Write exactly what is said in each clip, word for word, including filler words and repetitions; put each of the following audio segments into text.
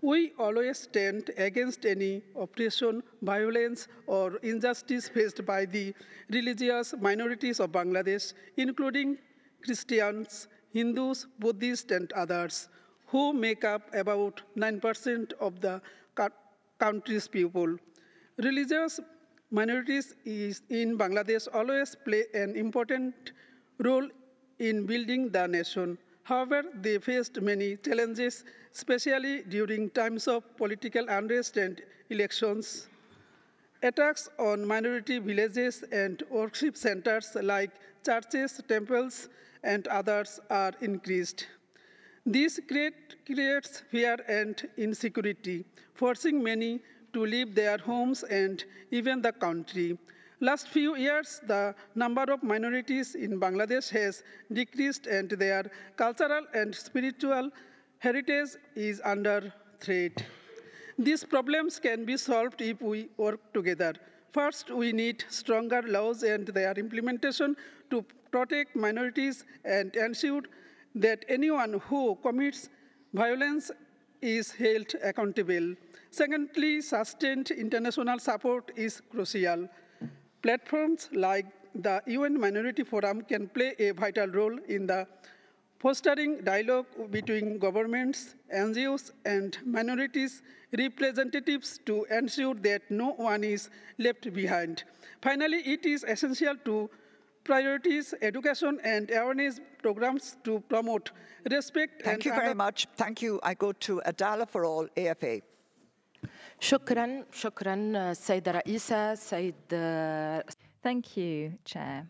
We always stand against any oppression, violence, or injustice faced by the religious minorities of Bangladesh, including Christians, Hindus, Buddhists, and others, who make up about nine percent of the country's people. Religious minorities is in Bangladesh always play an important role in building the nation. However, they faced many challenges, especially during times of political unrest and elections. Attacks on minority villages and worship centers like churches, temples, and others are increased. This create, creates fear and insecurity, forcing many to leave their homes and even the country. Last few years, the number of minorities in Bangladesh has decreased and their cultural and spiritual heritage is under threat. These problems can be solved if we work together. First, we need stronger laws and their implementation to protect minorities and ensure that anyone who commits violence is held accountable. Secondly, sustained international support is crucial. Platforms like the U N Minority Forum can play a vital role in the fostering dialogue between governments, N G Os, and minorities representatives to ensure that no one is left behind. Finally, it is essential to prioritize education and awareness programs to promote respect Thank and you very understanding. much. Thank you. I go to Adala for all, A F A. شكرا شكرا السيدة رئيسة سيد Thank you, Chair.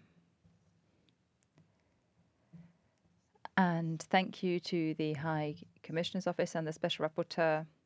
And thank you to the High Commissioner's Office and the Special Rapporteur